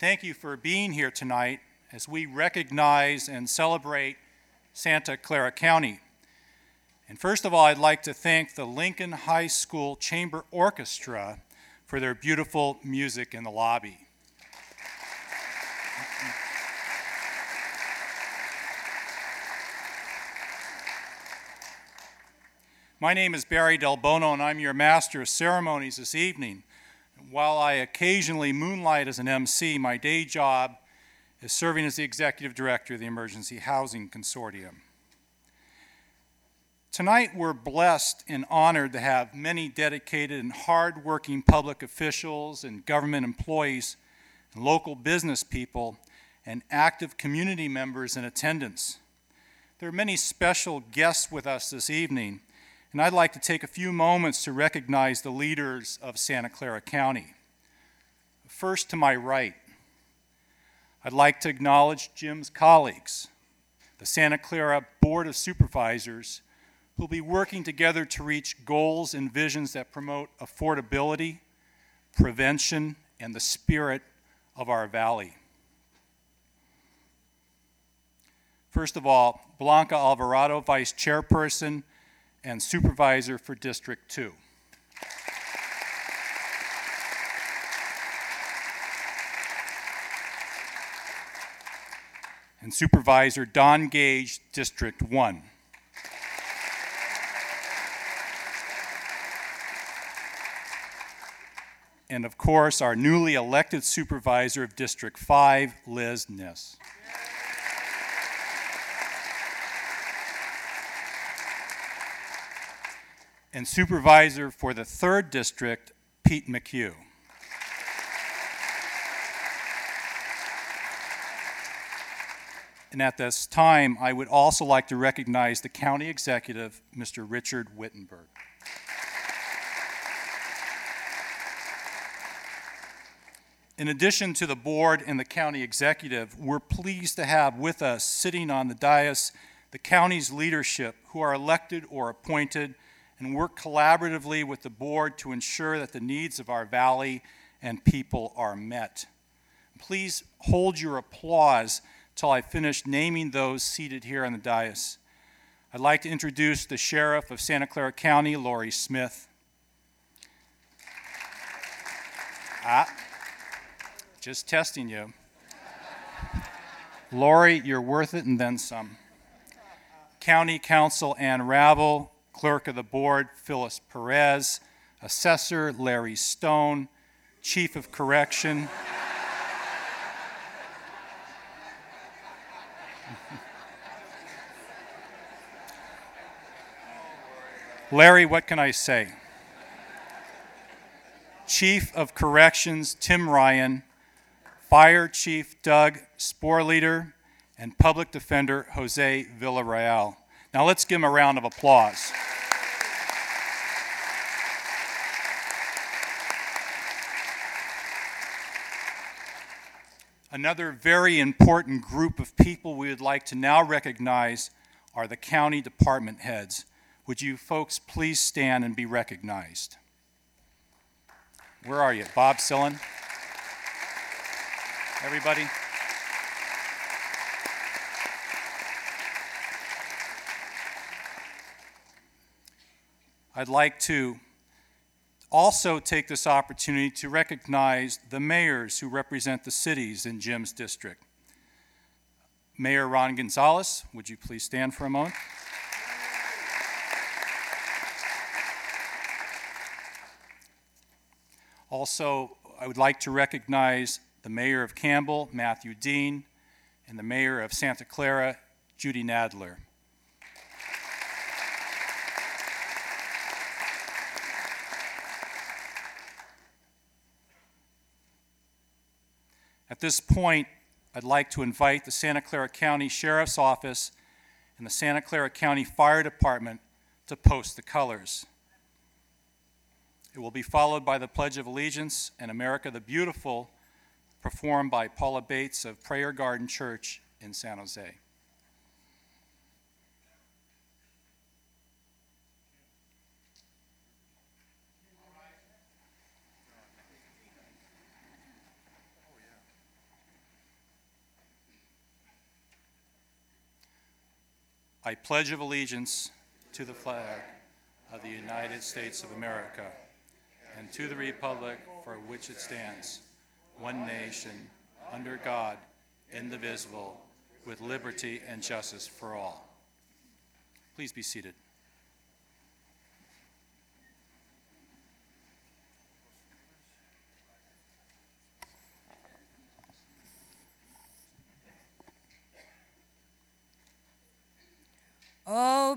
thank you for being here tonight as we recognize and celebrate Santa Clara County. And first of all, I'd like to thank the Lincoln High School Chamber Orchestra for their beautiful music in the lobby. My name is Barry Del Bono, and I'm your Master of Ceremonies this evening. While I occasionally moonlight as an MC, my day job is serving as the Executive Director of the Emergency Housing Consortium. Tonight, we're blessed and honored to have many dedicated and hard-working public officials and government employees, and local business people, and active community members in attendance. There are many special guests with us this evening, and I'd like to take a few moments to recognize the leaders of Santa Clara County. First, to my right, I'd like to acknowledge Jim's colleagues, the Santa Clara Board of Supervisors, who will be working together to reach goals and visions that promote affordability, prevention, and the spirit of our valley. First of all, Blanca Alvarado, Vice Chairperson and Supervisor for District 2. And Supervisor Don Gage, District 1. And of course, our newly elected Supervisor of District 5, Liz Niss. And Supervisor for the 3rd District, Pete McHugh. And at this time, I would also like to recognize the County Executive, Mr. Richard Wittenberg. In addition to the board and the County Executive, we're pleased to have with us, sitting on the dais, the county's leadership who are elected or appointed and work collaboratively with the board to ensure that the needs of our valley and people are met. Please hold your applause till I finish naming those seated here on the dais. I'd like to introduce the Sheriff of Santa Clara County, Lori Smith. Just testing you. Lori, you're worth it and then some. County Counsel Ann Ravel, Clerk of the Board, Phyllis Perez, Assessor Larry Stone, Chief of Correction, Larry, what can I say? Chief of Corrections, Tim Ryan, Fire Chief Doug Sporleader, and Public Defender Jose Villarreal. Now let's give him a round of applause. Another very important group of people we would like to now recognize are the county department heads. Would you folks please stand and be recognized? Where are you? Bob Sillen? Everybody? I'd like to also take this opportunity to recognize the mayors who represent the cities in Jim's district. Mayor Ron Gonzalez, would you please stand for a moment? Also, I would like to recognize the Mayor of Campbell, Matthew Dean, and the Mayor of Santa Clara, Judy Nadler. At this point, I'd like to invite the Santa Clara County Sheriff's Office and the Santa Clara County Fire Department to post the colors. It will be followed by the Pledge of Allegiance and America the Beautiful, performed by Paula Bates of Prayer Garden Church in San Jose. I pledge allegiance to the flag of the United States of America and to the republic for which it stands, one nation, under God, indivisible, with liberty and justice for all. Please be seated. Oh,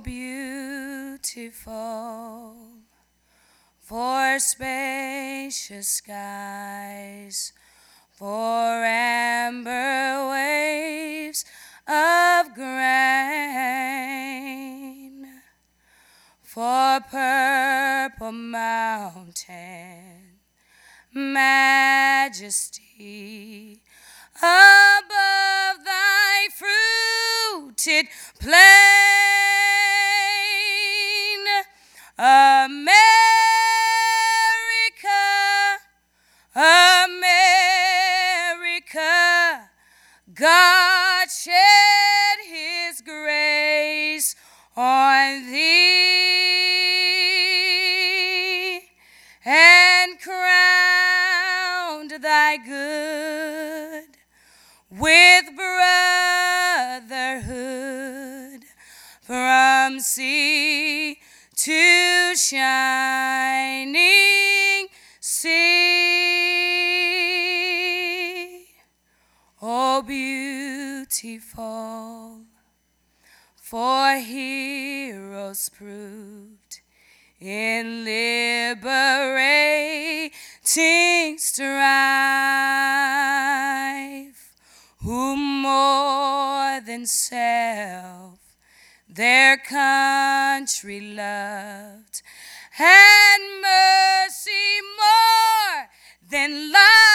beautiful for spacious skies, for amber waves of grain, for purple mountain majesty above thy fruited plain. America, America, God shed his grace on thee and crowned thy good with brotherhood from sea to shining sea. Oh, beautiful for heroes proved in liberating strife, who more than self their country loved, and mercy more than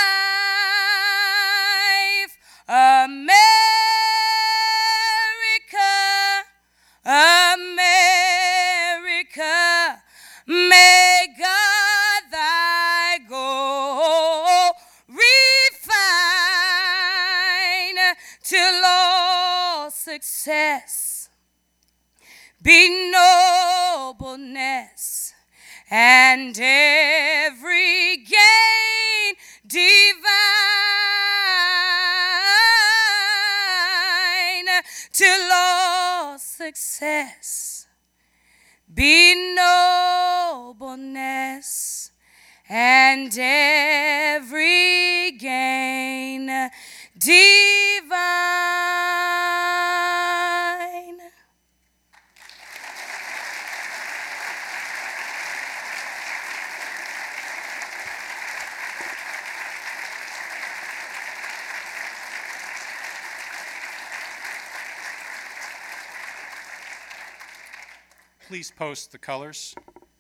life. America, America, may God thy gold refine till all success be nobleness, and every gain divine, till all success be nobleness, and every gain divine. Please post the colors.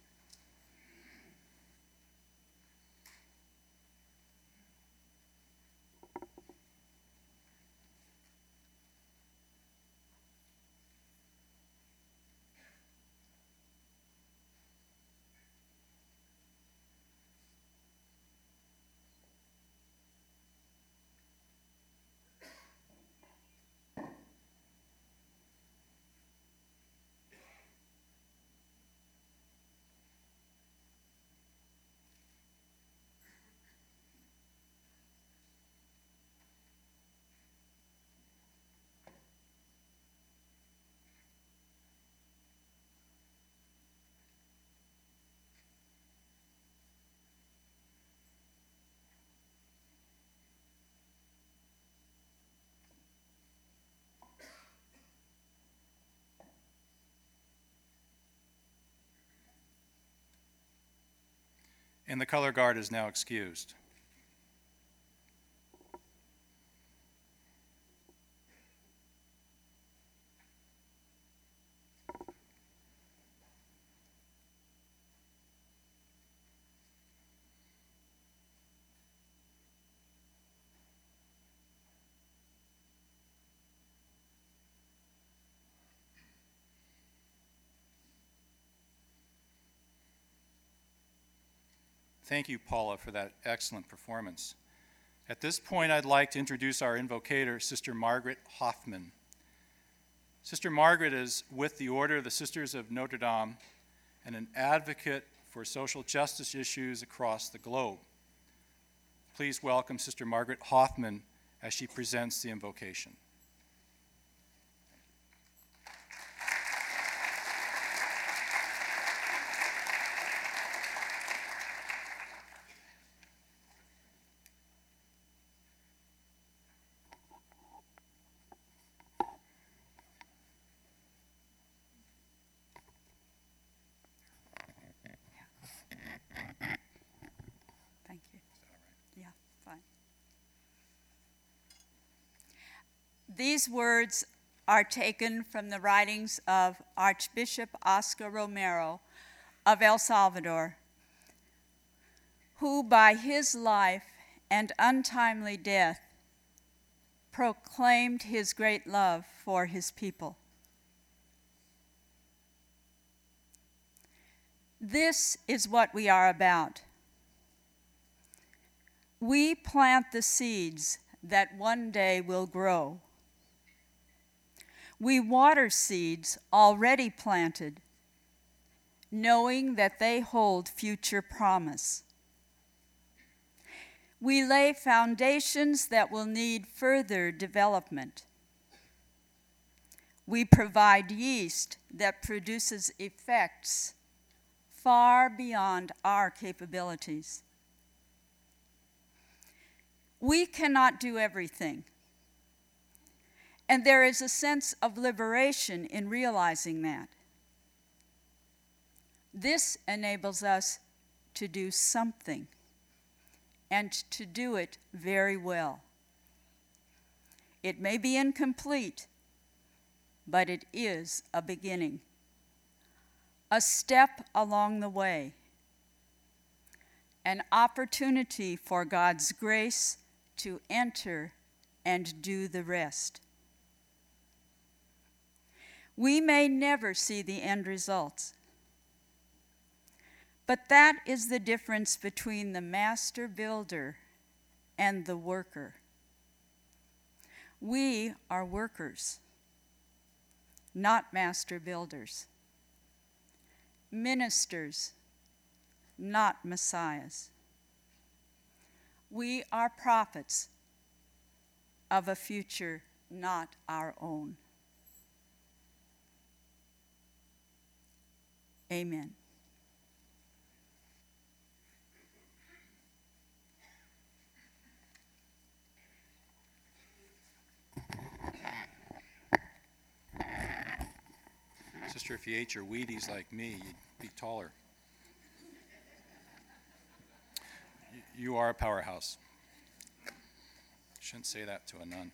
And the color guard is now excused. Thank you, Paula, for that excellent performance. At this point, I'd like to introduce our invocator, Sister Margaret Hoffman. Sister Margaret is with the Order of the Sisters of Notre Dame and an advocate for social justice issues across the globe. Please welcome Sister Margaret Hoffman as she presents the invocation. Thank you. Yeah, fine. These words are taken from the writings of Archbishop Oscar Romero of El Salvador, who by his life and untimely death proclaimed his great love for his people. This is what we are about. We plant the seeds that one day will grow. We water seeds already planted, knowing that they hold future promise. We lay foundations that will need further development. We provide yeast that produces effects far beyond our capabilities. We cannot do everything, and there is a sense of liberation in realizing that. This enables us to do something, and to do it very well. It may be incomplete, but it is a beginning, a step along the way, an opportunity for God's grace to enter and do the rest. We may never see the end results, but that is the difference between the master builder and the worker. We are workers, not master builders. Ministers, not messiahs. We are prophets of a future not our own. Amen. Sister, if you ate your Wheaties like me, you'd be taller. You are a powerhouse. Shouldn't say that to a nun.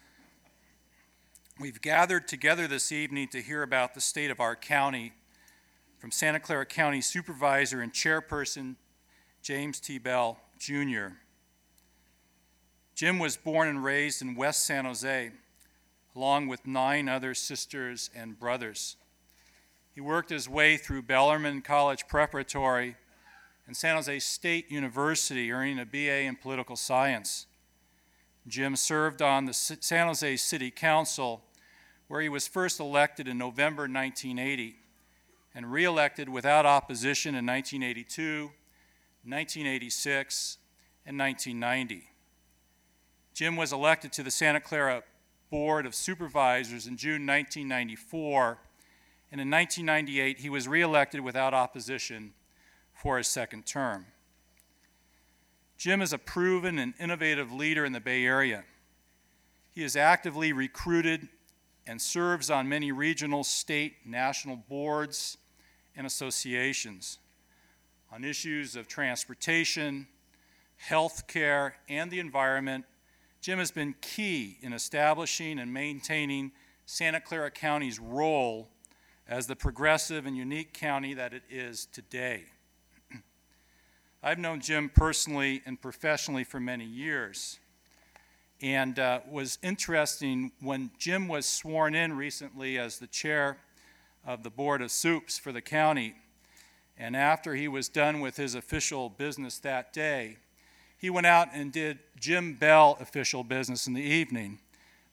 We've gathered together this evening to hear about the state of our county from Santa Clara County Supervisor and Chairperson James T. Bell, Jr. Jim was born and raised in West San Jose, along with 9 other sisters and brothers. He worked his way through Bellarmine College Preparatory and San Jose State University, earning a BA in Political Science. Jim served on the San Jose City Council, where he was first elected in November 1980 and re-elected without opposition in 1982, 1986, and 1990. Jim was elected to the Santa Clara Board of Supervisors in June 1994, and in 1998 he was re-elected without opposition for his second term. Jim is a proven and innovative leader in the Bay Area. He is actively recruited and serves on many regional, state, national boards and associations on issues of transportation, health care, and the environment. Jim has been key in establishing and maintaining Santa Clara County's role as the progressive and unique county that it is today. I've known Jim personally and professionally for many years, and was interesting when Jim was sworn in recently as the chair of the Board of Soups for the county, and after he was done with his official business that day, he went out and did Jim Bell official business in the evening,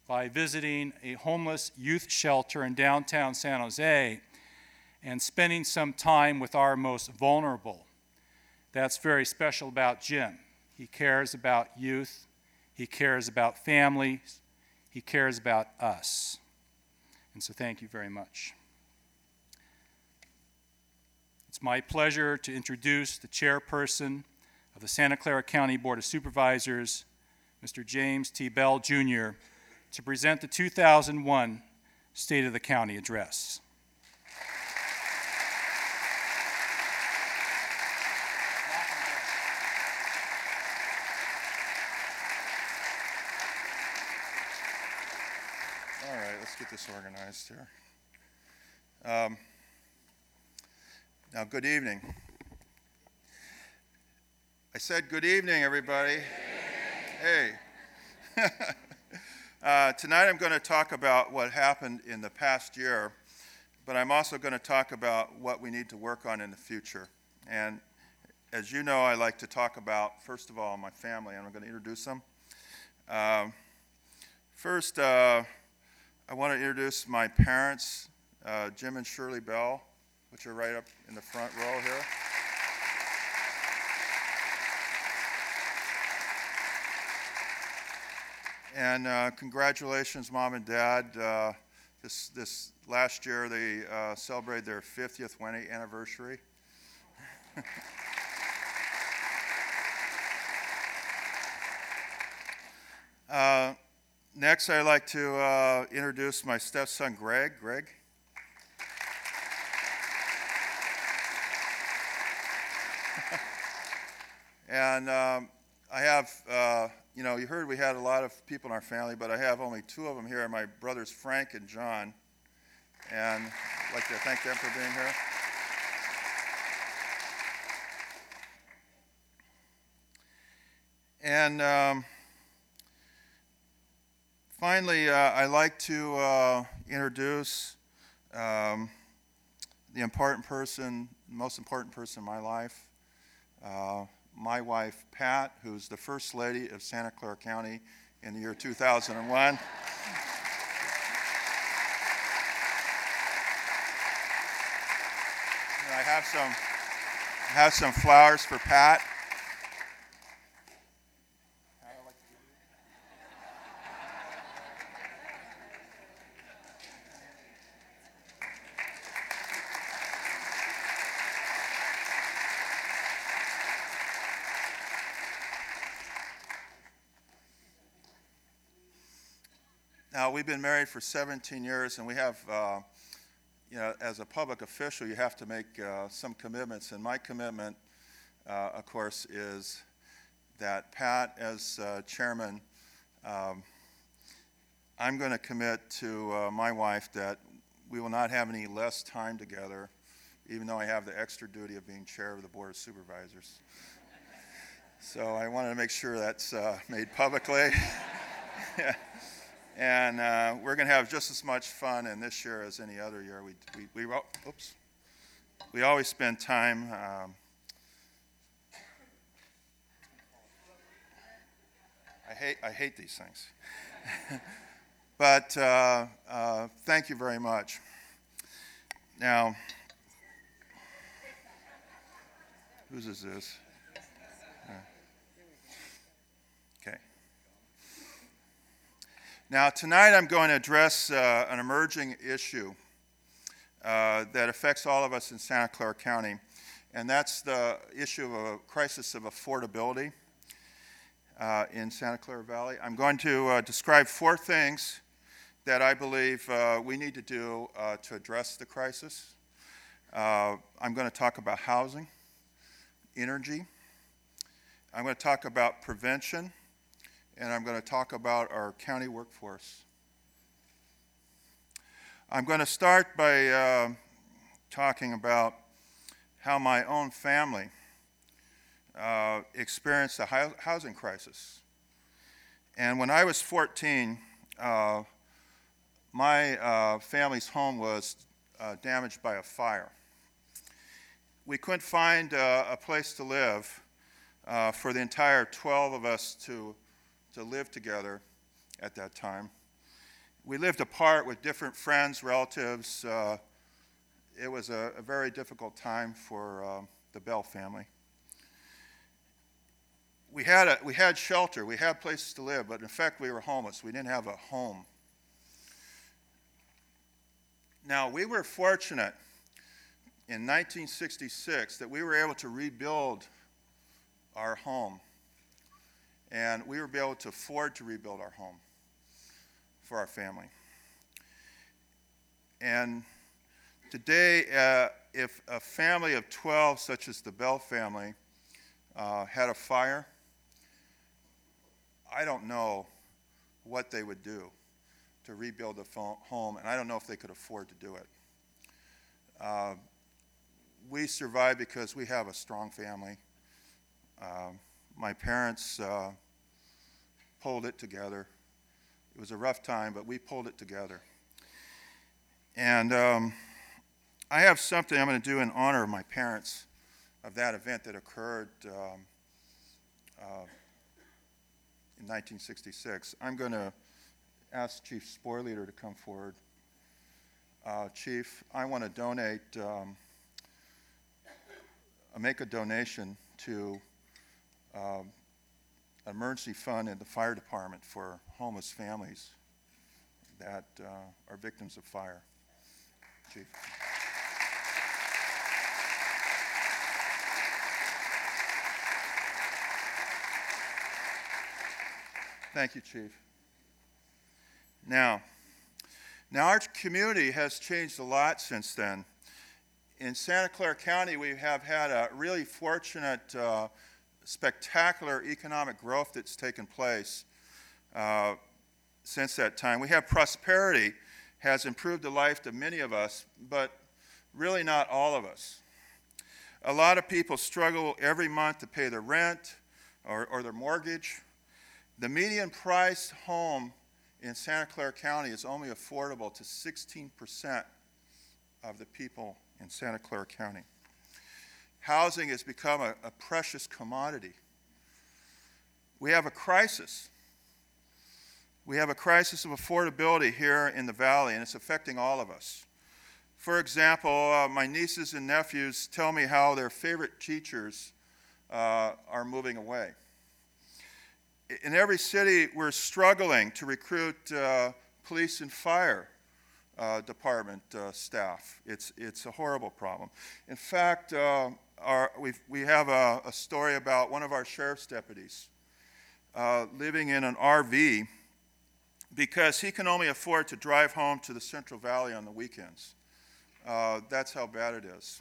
by visiting a homeless youth shelter in downtown San Jose and spending some time with our most vulnerable. That's very special about Jim. He cares about youth, he cares about families, he cares about us. And so thank you very much. It's my pleasure to introduce the chairperson of the Santa Clara County Board of Supervisors, Mr. James T. Bell, Jr., to present the 2001 State of the County Address. All right, let's get this organized here. Now, good evening. I said good evening, everybody. Hey. Tonight I'm going to talk about what happened in the past year, but I'm also going to talk about what we need to work on in the future. And as you know, I like to talk about, first of all, my family, and I'm going to introduce them. First, I want to introduce my parents, Jim and Shirley Bell, which are right up in the front row here. And congratulations, Mom and Dad. This last year, they celebrated their 50th wedding anniversary. Next, I'd like to introduce my stepson, Greg. Greg. And I have, you heard we had a lot of people in our family, but I have only two of them here, my brothers Frank and John. And I'd like to thank them for being here. And finally, I'd like to introduce the most important person in my life, my wife, Pat, who's the First Lady of Santa Clara County in the year 2001. And I have some flowers for Pat. Now, we've been married for 17 years, and we have, as a public official, you have to make some commitments. And my commitment, of course, is that Pat, as chairman, I'm going to commit to my wife that we will not have any less time together, even though I have the extra duty of being chair of the Board of Supervisors. So I wanted to make sure that's made publicly. And we're going to have just as much fun in this year as any other year. We always spend time. I hate these things. But thank you very much. Now, whose is this? Okay. Now, tonight I'm going to address an emerging issue that affects all of us in Santa Clara County, and that's the issue of a crisis of affordability in Santa Clara Valley. I'm going to describe 4 things that I believe we need to do to address the crisis. I'm going to talk about housing, energy. I'm going to talk about prevention. And I'm going to talk about our county workforce. I'm going to start by talking about how my own family experienced a housing crisis. And when I was 14, my family's home was damaged by a fire. We couldn't find a place to live for the entire 12 of us to live together at that time. We lived apart with different friends, relatives. It was a very difficult time for the Bell family. We had shelter, we had places to live, but in fact we were homeless. We didn't have a home. Now, we were fortunate in 1966 that we were able to rebuild our home, and we were able to afford to rebuild our home for our family. And today, if a family of 12, such as the Bell family, had a fire, I don't know what they would do to rebuild the home, and I don't know if they could afford to do it. We survived because we have a strong family. My parents pulled it together. It was a rough time, but we pulled it together. And I have something I'm going to do in honor of my parents of that event that occurred in 1966. I'm going to ask Chief Spoorleader to come forward. Chief, I want to donate, make a donation to an emergency fund in the fire department for homeless families that are victims of fire. Chief. Thank you, Chief. Now our community has changed a lot since then. In Santa Clara County, we have had a really fortunate, spectacular economic growth that's taken place since that time. We have prosperity has improved the life of many of us, but really not all of us. A lot of people struggle every month to pay their rent or their mortgage. The median price home in Santa Clara County is only affordable to 16% of the people in Santa Clara County. Housing has become a precious commodity. We have a crisis. We have a crisis of affordability here in the valley, and it's affecting all of us. For example, my nieces and nephews tell me how their favorite teachers are moving away. In every city, we're struggling to recruit police and fire department staff. It's a horrible problem. In fact, we have a story about one of our sheriff's deputies living in an RV because he can only afford to drive home to the Central Valley on the weekends. That's how bad it is.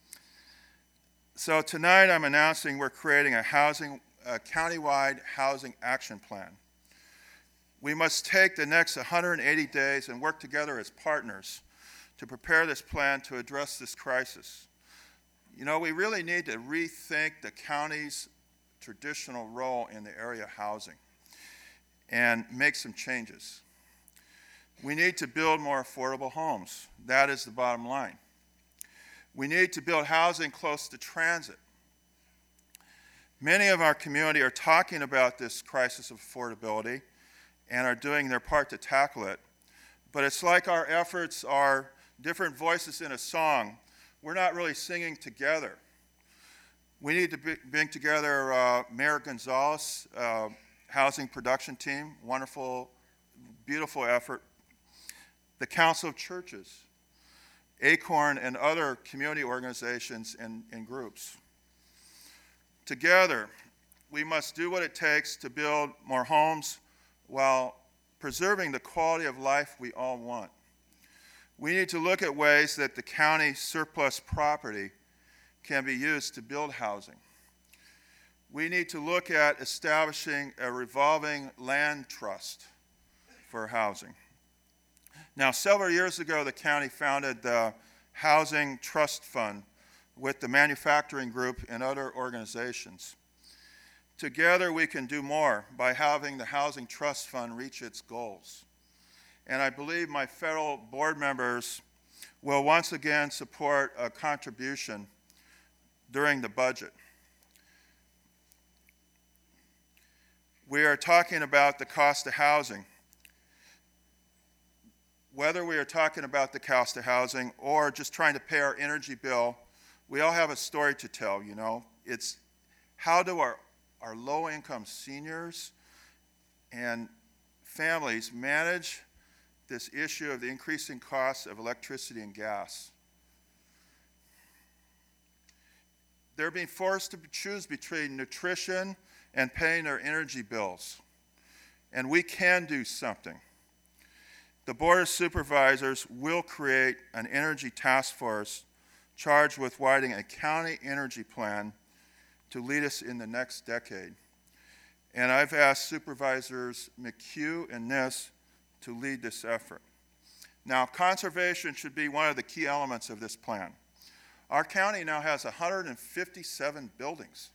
So tonight I'm announcing we're creating a countywide housing action plan. We must take the next 180 days and work together as partners to prepare this plan to address this crisis. You know, we really need to rethink the county's traditional role in the area housing and make some changes. We need to build more affordable homes. That is the bottom line. We need to build housing close to transit. Many of our community are talking about this crisis of affordability and are doing their part to tackle it. But it's like our efforts are different voices in a song. We're not really singing together. We need to bring together Mayor Gonzalez, housing production team, wonderful, beautiful effort. The Council of Churches, ACORN, and other community organizations and groups. Together, we must do what it takes to build more homes while preserving the quality of life we all want. We need to look at ways that the county surplus property can be used to build housing. We need to look at establishing a revolving land trust for housing. Now, several years ago, the county founded the Housing Trust Fund with the manufacturing group and other organizations. Together, we can do more by having the Housing Trust Fund reach its goals. And I believe my fellow board members will once again support a contribution during the budget. We are talking about the cost of housing. whether we are talking about the cost of housing or just trying to pay our energy bill, we all have a story to tell, you know. It's how do our low-income seniors and families manage this issue of the increasing costs of electricity and gas. They're being forced to choose between nutrition and paying their energy bills. And we can do something. The Board of Supervisors will create an energy task force charged with writing a county energy plan to lead us in the next decade. And I've asked Supervisors McHugh and Niss to lead this effort. Now, conservation should be one of the key elements of this plan. Our county now has 157 buildings.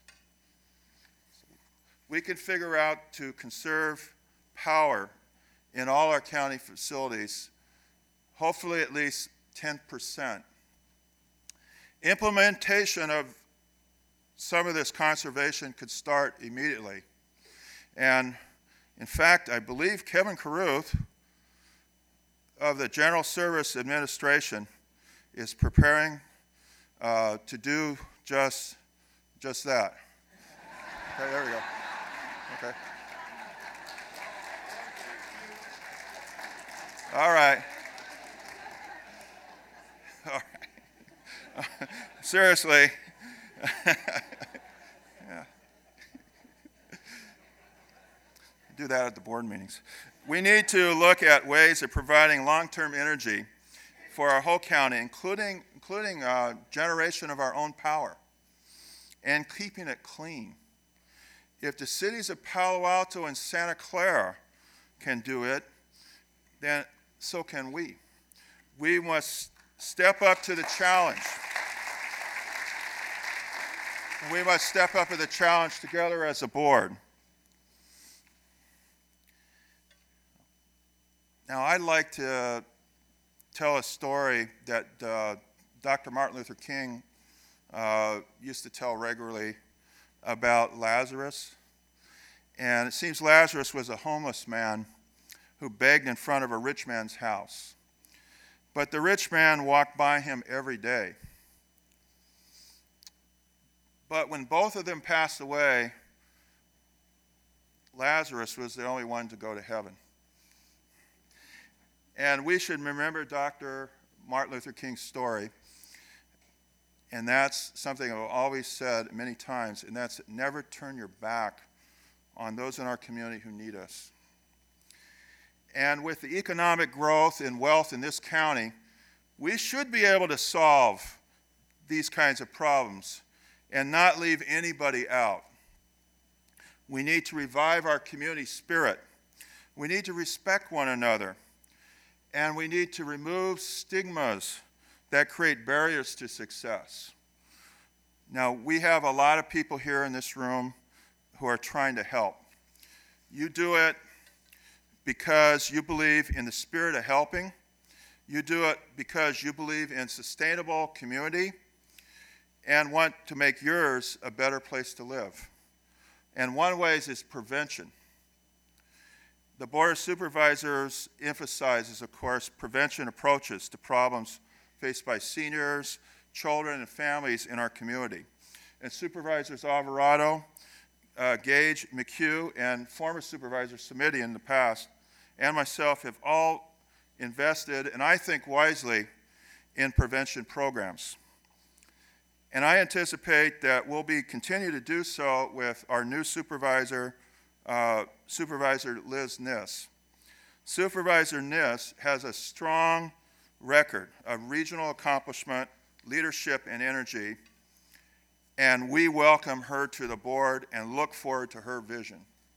We can figure out to conserve power in all our county facilities, hopefully at least 10%. Implementation of some of this conservation could start immediately. And in fact, I believe Kevin Carruth of the General Service Administration is preparing to do just that. Okay, there we go. Okay. All right. All right. Seriously. Yeah. Do that at the board meetings. We need to look at ways of providing long-term energy for our whole county, including generation of our own power and keeping it clean. If the cities of Palo Alto and Santa Clara can do it, then so can we. We must step up to the challenge. We must step up to the challenge together as a board. Now, I'd like to tell a story that Dr. Martin Luther King used to tell regularly about Lazarus. And it seems Lazarus was a homeless man who begged in front of a rich man's house. But the rich man walked by him every day. But when both of them passed away, Lazarus was the only one to go to heaven. And we should remember Dr. Martin Luther King's story. And that's something I've always said many times, and that's never turn your back on those in our community who need us. And with the economic growth and wealth in this county, we should be able to solve these kinds of problems and not leave anybody out. We need to revive our community spirit. We need to respect one another. And we need to remove stigmas that create barriers to success. Now, we have a lot of people here in this room who are trying to help. You do it because you believe in the spirit of helping. You do it because you believe in sustainable community and want to make yours a better place to live. And one way is prevention. The Board of Supervisors emphasizes, of course, prevention approaches to problems faced by seniors, children, and families in our community. And Supervisors Alvarado, Gage, McHugh, and former Supervisor Samiti in the past, and myself have all invested, and I think wisely, in prevention programs. And I anticipate that we'll continue to do so with our new supervisor, Supervisor Liz Niss. Supervisor Niss has a strong record of regional accomplishment, leadership, and energy, and we welcome her to the board and look forward to her vision.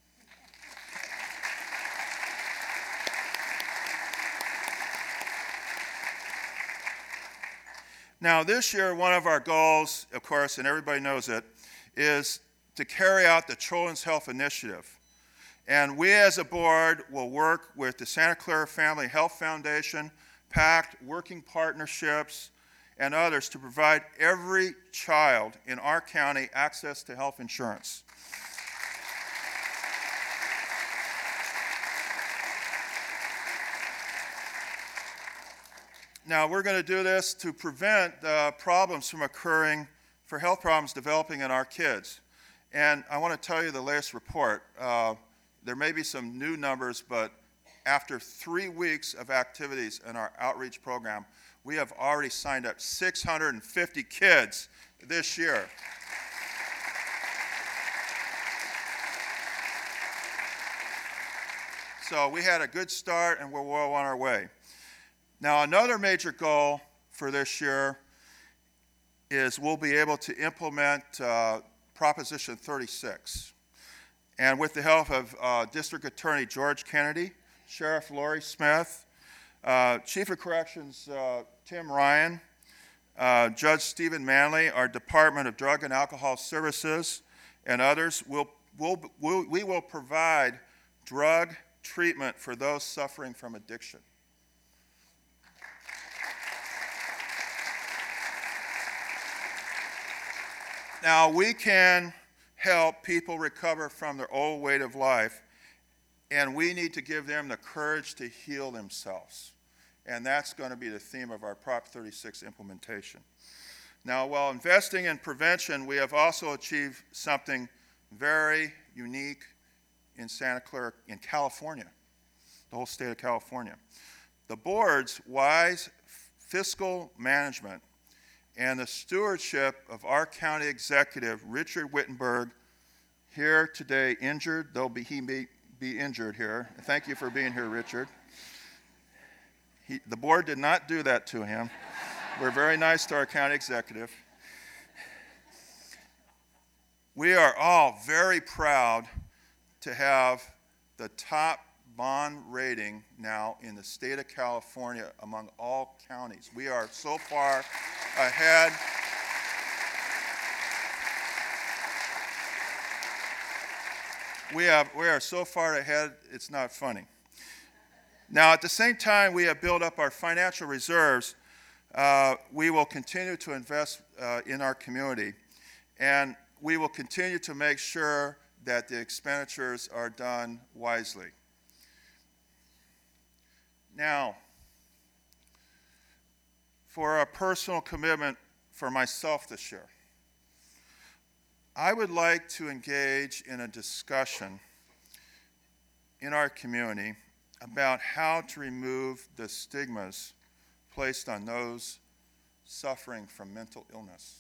Now, this year, one of our goals, of course, and everybody knows it, is to carry out the Children's Health Initiative. And we as a board will work with the Santa Clara Family Health Foundation, PACT, Working Partnerships, and others to provide every child in our county access to health insurance. Now, we're going to do this to prevent problems from occurring, for health problems developing in our kids. And I want to tell you the latest report. There may be some new numbers, but after 3 weeks of activities in our outreach program, we have already signed up 650 kids this year. So we had a good start, and we're well on our way. Now, another major goal for this year is we'll be able to implement Proposition 36. And with the help of District Attorney George Kennedy, Sheriff Lori Smith, Chief of Corrections Tim Ryan, Judge Stephen Manley, our Department of Drug and Alcohol Services, and others, we will provide drug treatment for those suffering from addiction. Now, we can help people recover from their old way of life, and we need to give them the courage to heal themselves. And that's going to be the theme of our Prop 36 implementation. Now, while investing in prevention, we have also achieved something very unique in Santa Clara, in California, the whole state of California. The board's wise fiscal management and the stewardship of our county executive, Richard Wittenberg, here today injured, though he may be injured here. Thank you for being here, Richard. The board did not do that to him. We're very nice to our county executive. We are all very proud to have the top bond rating now in the state of California among all counties. We are so far ahead. We are so far ahead, it's not funny. Now, at the same time we have built up our financial reserves, we will continue to invest in our community, and we will continue to make sure that the expenditures are done wisely. Now, for a personal commitment for myself this year, I would like to engage in a discussion in our community about how to remove the stigmas placed on those suffering from mental illness.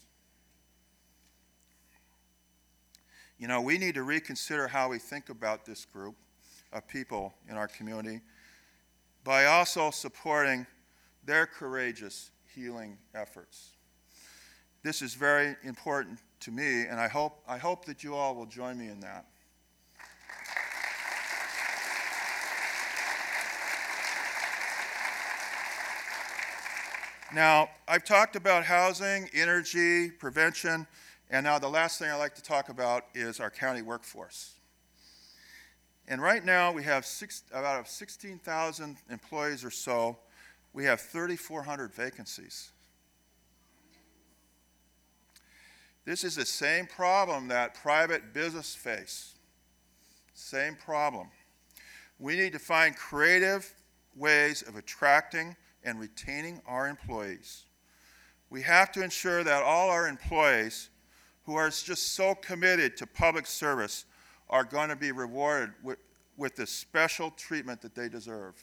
You know, we need to reconsider how we think about this group of people in our community by also supporting their courageous healing efforts. This is very important to me, and I hope that you all will join me in that. Now, I've talked about housing, energy, prevention, and now the last thing I'd like to talk about is our county workforce. And right now we have about 16,000 employees or so. We have 3,400 vacancies. This is the same problem that private business face. Same problem. We need to find creative ways of attracting and retaining our employees. We have to ensure that all our employees who are just so committed to public service are going to be rewarded with the special treatment that they deserve.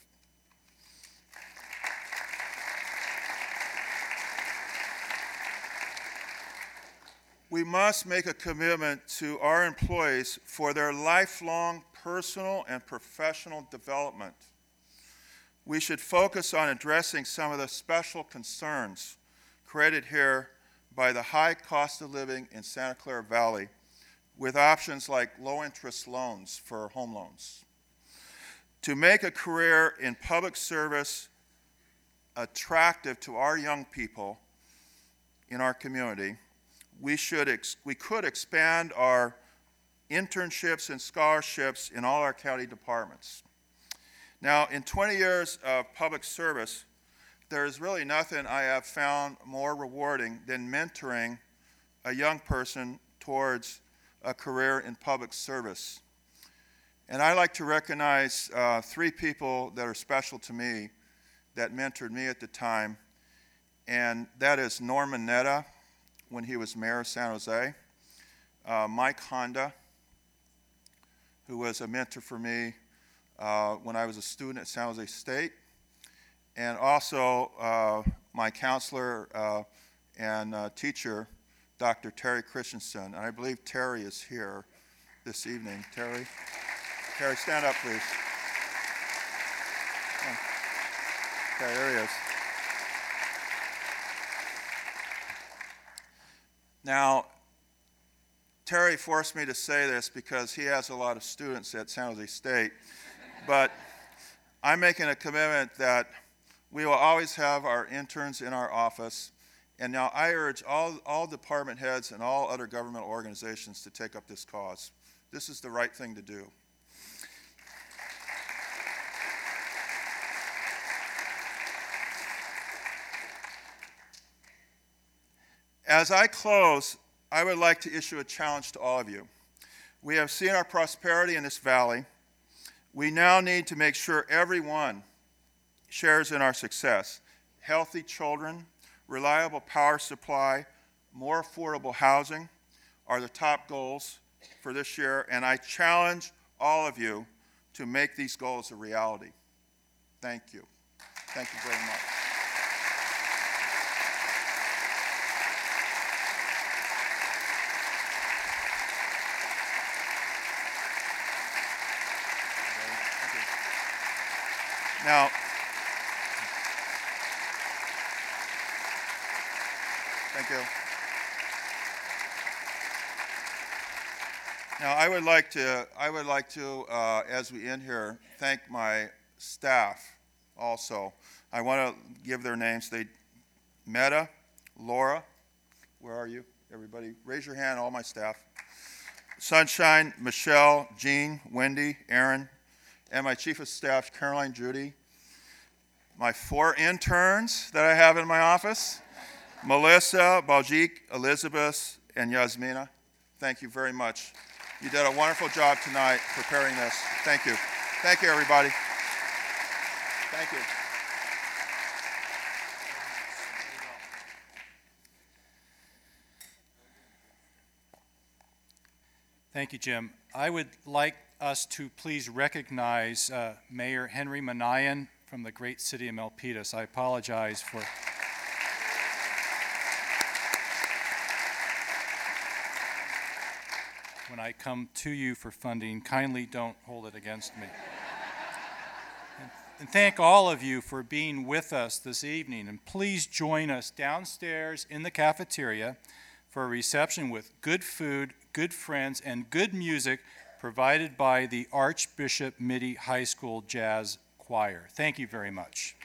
We must make a commitment to our employees for their lifelong personal and professional development. We should focus on addressing some of the special concerns created here by the high cost of living in Santa Clara Valley, with options like low-interest loans for home loans. To make a career in public service attractive to our young people in our community, we could expand our internships and scholarships in all our county departments. Now, in 20 years of public service, there is really nothing I have found more rewarding than mentoring a young person towards a career in public service. And I like to recognize 3 people that are special to me that mentored me at the time. and that is Norman Netta when he was mayor of San Jose, Mike Honda, who was a mentor for me when I was a student at San Jose State, and also my counselor and teacher, Dr. Terry Christensen. And I believe Terry is here this evening. Terry, stand up, please. Okay, there he is. Now, Terry forced me to say this because he has a lot of students at San Jose State, but I'm making a commitment that we will always have our interns in our office, and now I urge all department heads and all other governmental organizations to take up this cause. This is the right thing to do. As I close, I would like to issue a challenge to all of you. We have seen our prosperity in this valley. We now need to make sure everyone shares in our success. Healthy children, reliable power supply, more affordable housing are the top goals for this year, and I challenge all of you to make these goals a reality. Thank you. Thank you very much. Now, thank you. Now, I would like to, as we end here, thank my staff also. I want to give their names. Meta, Laura, where are you? Everybody, raise your hand, all my staff. Sunshine, Michelle, Jean, Wendy, Aaron, and my chief of staff, Caroline Judy. My 4 interns that I have in my office, Melissa, Baljik, Elizabeth, and Yasmina. Thank you very much. You did a wonderful job tonight preparing this. Thank you. Thank you, everybody. Thank you. Thank you, Jim. I would like us to please recognize Mayor Henry Manayan from the great city of Milpitas. I apologize for... When I come to you for funding, kindly don't hold it against me. And thank all of you for being with us this evening. And please join us downstairs in the cafeteria for a reception with good food, good friends, and good music provided by the Archbishop Mitty High School Jazz Choir. Thank you very much.